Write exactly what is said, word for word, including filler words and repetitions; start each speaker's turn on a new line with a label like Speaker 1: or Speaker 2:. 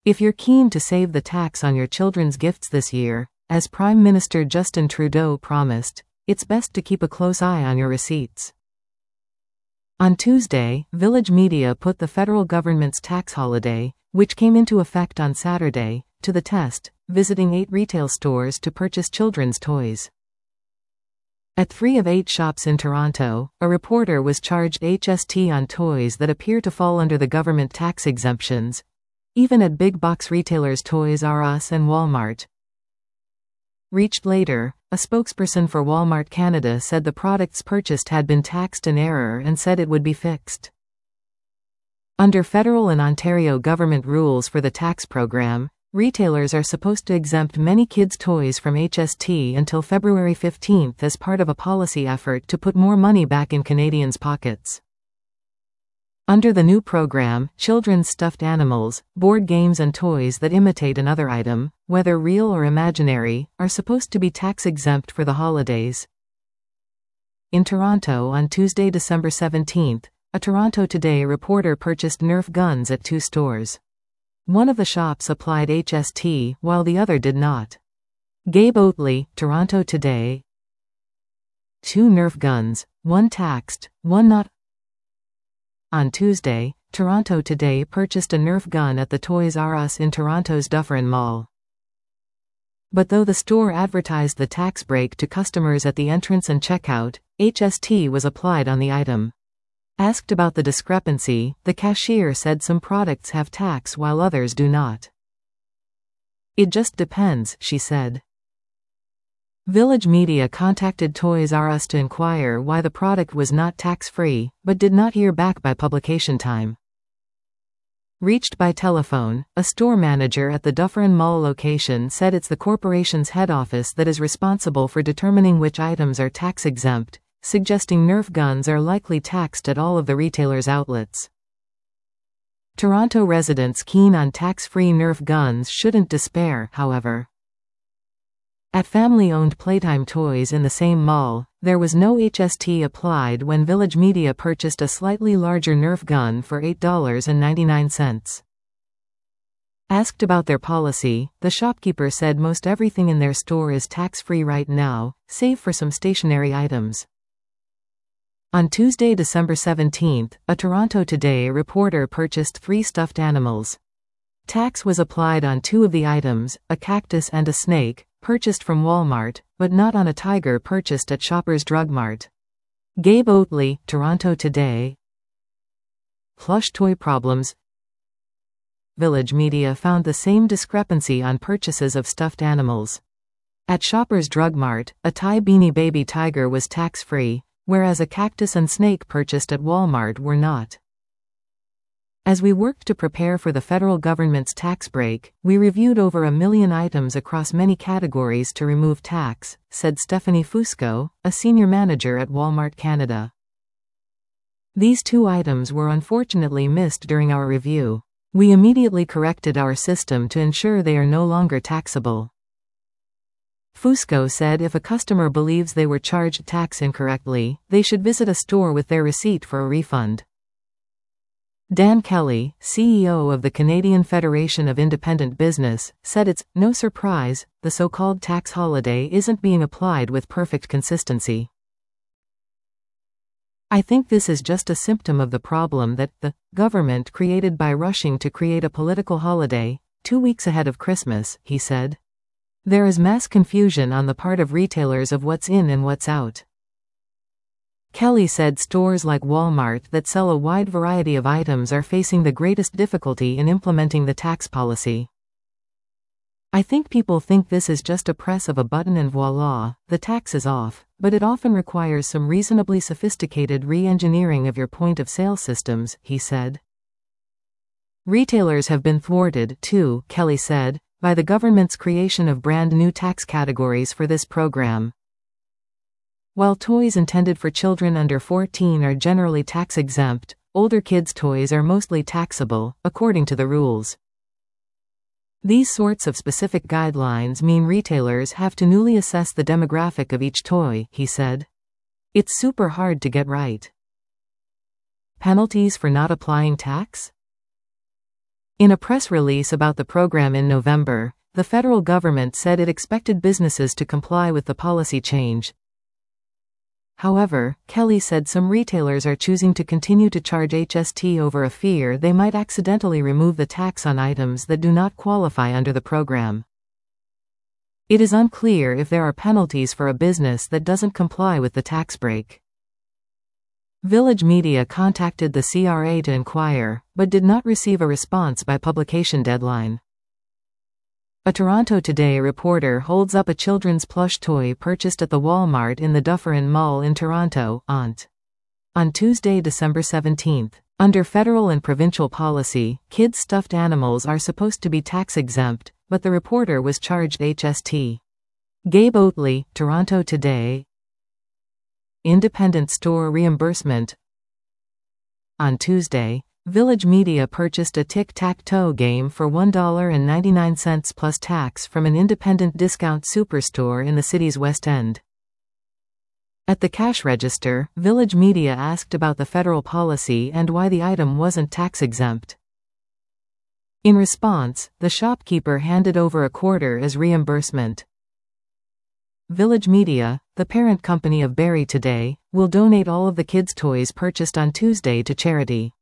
Speaker 1: If you're keen to save the tax on your children's gifts this year, as Prime Minister Justin Trudeau promised, it's best to keep a close eye on your receipts. On Tuesday, Village Media put the federal government's tax holiday, which came into effect on Saturday, to the test, visiting eight retail stores to purchase children's toys. At three of eight shops in Toronto, a reporter was charged H S T on toys that appear to fall under the government tax exemptions, even at big box retailers Toys R Us and Walmart. Reached later, a spokesperson for Walmart Canada said the products purchased had been taxed in error and said it would be fixed. Under federal and Ontario government rules for the tax program, retailers are supposed to exempt many kids' toys from H S T until February fifteenth as part of a policy effort to put more money back in Canadians' pockets. Under the new program, children's stuffed animals, board games and toys that imitate another item, whether real or imaginary, are supposed to be tax-exempt for the holidays. In Toronto on Tuesday, December seventeenth, a Toronto Today reporter purchased Nerf guns at two stores. One of the shops applied H S T, while the other did not. Gabe Oatley, Toronto Today. Two Nerf guns, one taxed, one not. On Tuesday, Toronto Today purchased a Nerf gun at the Toys R Us in Toronto's Dufferin Mall. But though the store advertised the tax break to customers at the entrance and checkout, H S T was applied on the item. Asked about the discrepancy, the cashier said some products have tax while others do not. It just depends, she said. Village Media contacted Toys R Us to inquire why the product was not tax-free, but did not hear back by publication time. Reached by telephone, a store manager at the Dufferin Mall location said it's the corporation's head office that is responsible for determining which items are tax-exempt, suggesting Nerf guns are likely taxed at all of the retailer's outlets. Toronto residents keen on tax-free Nerf guns shouldn't despair, however. At family-owned Playtime Toys in the same mall, there was no H S T applied when Village Media purchased a slightly larger Nerf gun for eight dollars and ninety-nine cents. Asked about their policy, the shopkeeper said most everything in their store is tax-free right now, save for some stationery items. On Tuesday, December seventeenth, a Toronto Today reporter purchased three stuffed animals. Tax was applied on two of the items, a cactus and a snake, purchased from Walmart, but not on a tiger purchased at Shoppers Drug Mart. Gabe Oatley, Toronto Today. Plush toy problems. Village Media found the same discrepancy on purchases of stuffed animals. At Shoppers Drug Mart, a Thai Beanie Baby tiger was tax-free, whereas a cactus and snake purchased at Walmart were not. As we worked to prepare for the federal government's tax break, we reviewed over a million items across many categories to remove tax, said Stephanie Fusco, a senior manager at Walmart Canada. These two items were unfortunately missed during our review. We immediately corrected our system to ensure they are no longer taxable. Fusco said if a customer believes they were charged tax incorrectly, they should visit a store with their receipt for a refund. Dan Kelly, C E O of the Canadian Federation of Independent Business, said it's no surprise the so-called tax holiday isn't being applied with perfect consistency. I think this is just a symptom of the problem that the government created by rushing to create a political holiday, two weeks ahead of Christmas, he said. There is mass confusion on the part of retailers of what's in and what's out. Kelly said stores like Walmart that sell a wide variety of items are facing the greatest difficulty in implementing the tax policy. I think people think this is just a press of a button and voila, the tax is off, but it often requires some reasonably sophisticated re-engineering of your point-of-sale systems, he said. Retailers have been thwarted, too, Kelly said, by the government's creation of brand new tax categories for this program. While toys intended for children under fourteen are generally tax-exempt, older kids' toys are mostly taxable, according to the rules. These sorts of specific guidelines mean retailers have to newly assess the demographic of each toy, he said. It's super hard to get right. Penalties for not applying tax? In a press release about the program in November, the federal government said it expected businesses to comply with the policy change. However, Kelly said some retailers are choosing to continue to charge H S T over a fear they might accidentally remove the tax on items that do not qualify under the program. It is unclear if there are penalties for a business that doesn't comply with the tax break. Village Media contacted the C R A to inquire, but did not receive a response by publication deadline. A Toronto Today reporter holds up a children's plush toy purchased at the Walmart in the Dufferin Mall in Toronto, Ont. On Tuesday, December seventeenth. Under federal and provincial policy, kids' stuffed animals are supposed to be tax-exempt, but the reporter was charged H S T. Gabe Oatley, Toronto Today. Independent store reimbursement. On Tuesday, Village Media purchased a tic-tac-toe game for one dollar and ninety-nine cents plus tax from an independent discount superstore in the city's West End. At the cash register, Village Media asked about the federal policy and why the item wasn't tax-exempt. In response, the shopkeeper handed over a quarter as reimbursement. Village Media, the parent company of Barrie Today, will donate all of the kids' toys purchased on Tuesday to charity.